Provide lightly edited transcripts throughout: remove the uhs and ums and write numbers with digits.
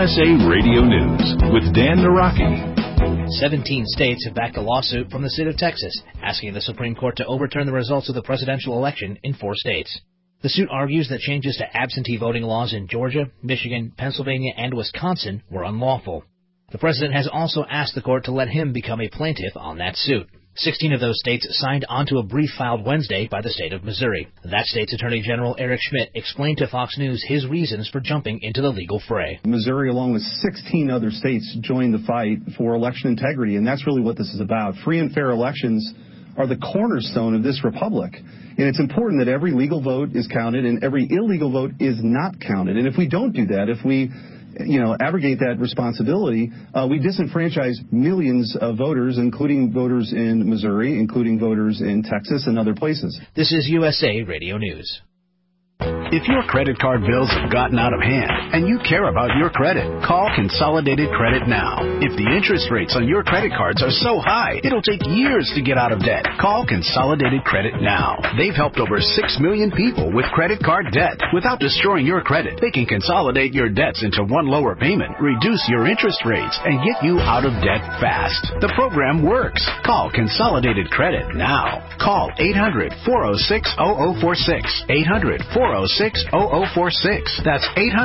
USA Radio News with Dan Naraki. 17 states have backed a lawsuit from the state of Texas, asking the Supreme Court to overturn the results of the presidential election in 4 states. The suit argues that changes to absentee voting laws in Georgia, Michigan, Pennsylvania, and Wisconsin were unlawful. The president has also asked the court to let him become a plaintiff on that suit. 16 of those states signed onto a brief filed Wednesday by the state of Missouri. That state's Attorney General Eric Schmidt explained to Fox News his reasons for jumping into the legal fray. Missouri, along with 16 other states, joined the fight for election integrity, and that's really what this is about. Free and fair elections are the cornerstone of this republic, and it's important that every legal vote is counted and every illegal vote is not counted. And if we don't do that, if we abrogate that responsibility, we disenfranchise millions of voters, including voters in Missouri, including voters in Texas and other places. This is USA Radio News. If your credit card bills have gotten out of hand and you care about your credit, call Consolidated Credit now. If the interest rates on your credit cards are so high, it'll take years to get out of debt. Call Consolidated Credit now. They've helped over 6 million people with credit card debt. Without destroying your credit, they can consolidate your debts into one lower payment, reduce your interest rates, and get you out of debt fast. The program works. Call Consolidated Credit now. Call 800-406-0046. 800-406-0046. That's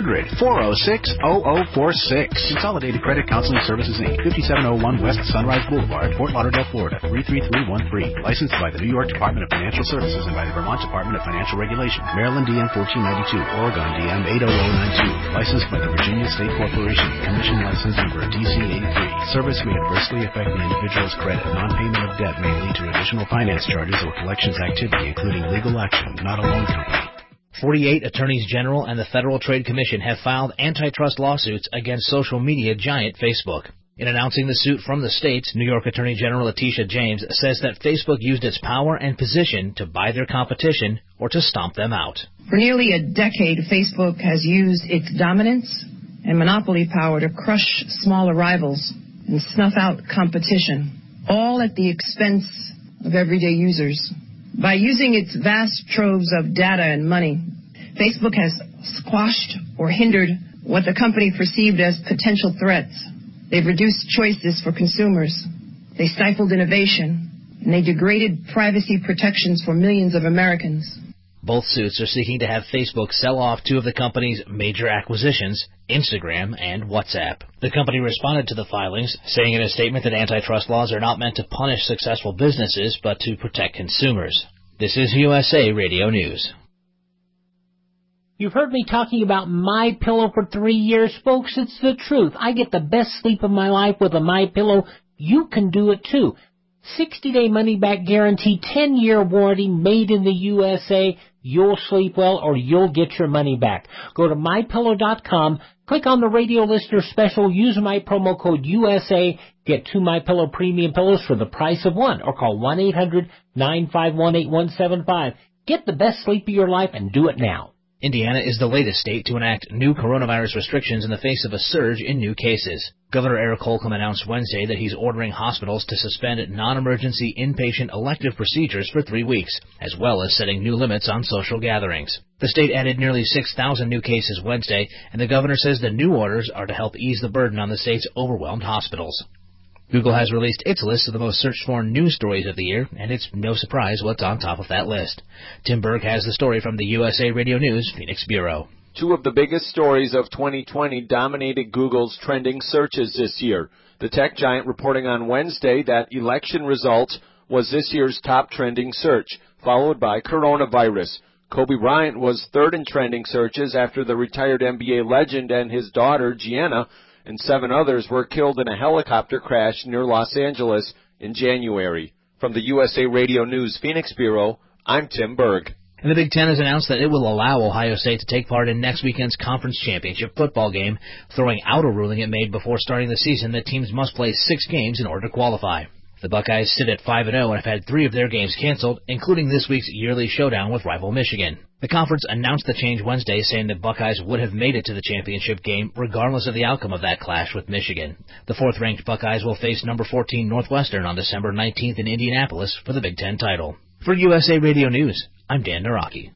800-406-0046. Consolidated Credit Counseling Services, Inc., 5701 West Sunrise Boulevard, Fort Lauderdale, Florida, 33313. Licensed by the New York Department of Financial Services and by the Vermont Department of Financial Regulation. Maryland DM 1492, Oregon DM 80092. Licensed by the Virginia State Corporation. Commission license number DC 83. Service may adversely affect the individual's credit. Non-payment of debt may lead to additional finance charges or collections activity, including legal action, not a loan company. 48 attorneys general and the Federal Trade Commission have filed antitrust lawsuits against social media giant Facebook. In announcing the suit from the states, New York Attorney General Letitia James says that Facebook used its power and position to buy their competition or to stomp them out. For nearly a decade, Facebook has used its dominance and monopoly power to crush smaller rivals and snuff out competition, all at the expense of everyday users. By using its vast troves of data and money, Facebook has squashed or hindered what the company perceived as potential threats. They've reduced choices for consumers. They stifled innovation, and they degraded privacy protections for millions of Americans. Both suits are seeking to have Facebook sell off 2 of the company's major acquisitions, Instagram and WhatsApp. The company responded to the filings, saying in a statement that antitrust laws are not meant to punish successful businesses, but to protect consumers. This is USA Radio News. You've heard me talking about MyPillow for 3 years, folks. It's the truth. I get the best sleep of my life with a MyPillow. You can do it too. 60-day money-back guarantee, 10-year warranty, made in the USA. You'll sleep well or you'll get your money back. Go to MyPillow.com, click on the radio listener special, use my promo code USA, get 2 MyPillow premium pillows for the price of 1, or call 1-800-951-8175. Get the best sleep of your life and do it now. Indiana is the latest state to enact new coronavirus restrictions in the face of a surge in new cases. Governor Eric Holcomb announced Wednesday that he's ordering hospitals to suspend non-emergency inpatient elective procedures for 3 weeks, as well as setting new limits on social gatherings. The state added nearly 6,000 new cases Wednesday, and the governor says the new orders are to help ease the burden on the state's overwhelmed hospitals. Google has released its list of the most searched for news stories of the year, and it's no surprise what's on top of that list. Tim Berg has the story from the USA Radio News Phoenix Bureau. 2 of the biggest stories of 2020 dominated Google's trending searches this year. The tech giant reporting on Wednesday that election results was this year's top trending search, followed by coronavirus. Kobe Bryant was 3rd in trending searches after the retired NBA legend and his daughter, Gianna, and 7 others were killed in a helicopter crash near Los Angeles in January. From the USA Radio News Phoenix Bureau, I'm Tim Berg. And the Big Ten has announced that it will allow Ohio State to take part in next weekend's conference championship football game, throwing out a ruling it made before starting the season that teams must play 6 games in order to qualify. The Buckeyes sit at 5-0 and have had 3 of their games canceled, including this week's yearly showdown with rival Michigan. The conference announced the change Wednesday, saying the Buckeyes would have made it to the championship game regardless of the outcome of that clash with Michigan. The 4th-ranked Buckeyes will face number 14 Northwestern on December 19th in Indianapolis for the Big Ten title. For USA Radio News, I'm Dan Naraki.